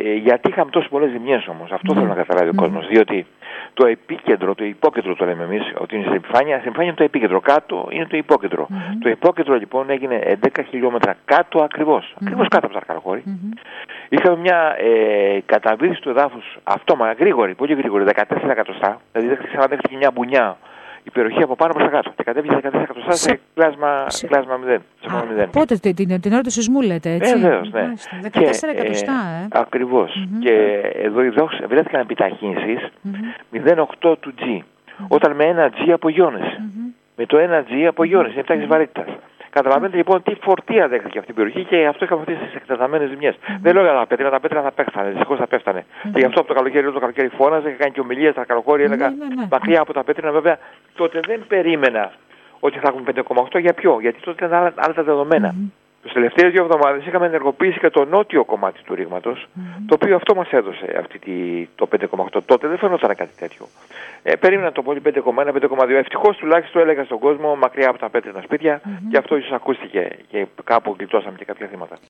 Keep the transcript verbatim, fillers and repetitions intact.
ε, γιατί είχαμε τόσες πολλές ζημιές όμως. Αυτό mm. θέλω να καταλάβει mm. ο κόσμος. Διότι το επίκεντρο, το υπόκεντρο το λέμε εμείς, ότι είναι στην επιφάνεια, στην επιφάνεια είναι το επίκεντρο, κάτω είναι το υπόκεντρο. Mm-hmm. Το υπόκεντρο λοιπόν έγινε έντεκα χιλιόμετρα κάτω ακριβώς, mm-hmm. ακριβώς κάτω από τα Καρχώρη. Mm-hmm. Είχαμε μια ε, καταβίδηση του εδάφους αυτόματα, γρήγορη, πολύ γρήγορη, δεκατέσσερα εκατοστά, δηλαδή δεν δέχτηκε μια μπουνιά η περιοχή από πάνω προς τα κάτω. Και κατέβηκε δεκατέσσερα εκατοστά σε κλάσμα, σε... κλάσμα μηδέν. Α, πότε, την, την ώρα του σεισμού λέτε, έτσι. Βεβαίως, ναι. δεκατέσσερα εκατοστά, ε. Ακριβώς. Mm-hmm. Και εδώ βρέθηκαν επιταχύνσεις mm-hmm. μηδέν κόμμα οκτώ του G. Mm-hmm. Όταν με ένα G απογειώνεσαι. Mm-hmm. Με το ένα G απογειώνεσαι, είναι τάξης βαρύτητας. Καταλαβαίνετε λοιπόν τι φορτία δέχτηκε αυτή η περιοχή και αυτό είχαμε αυτές τις εκτεταμένες ζημιές. Mm-hmm. Δεν λέω για τα πέτρινα, τα πέτρινα θα πέφτανε, δυστυχώς θα πέφτανε. Mm-hmm. Και γι' αυτό από το καλοκαίρι, το καλοκαίρι φώναζε και κάνει και ομιλίες στα Καρχώρη, έλεγα mm-hmm. μακριά από τα πέτρινα. Βέβαια τότε δεν περίμενα ότι θα έχουμε πέντε κόμμα οκτώ. Για ποιο? Γιατί τότε ήταν άλλα, άλλα τα δεδομένα. Mm-hmm. Τις τελευταίες δύο εβδομάδες είχαμε ενεργοποιήσει και το νότιο κομμάτι του ρήγματος, mm-hmm. το οποίο αυτό μας έδωσε αυτή τη, το πέντε κόμμα οκτώ. Τότε δεν φαινόταν κάτι τέτοιο. Ε, περίμενα το πολύ πέντε κόμμα ένα, πέντε κόμμα δύο. Ευτυχώς τουλάχιστον έλεγα στον κόσμο μακριά από τα πέτρινα σπίτια mm-hmm. και αυτό ίσως ακούστηκε και κάπου γλιτώσαμε και κάποια θύματα.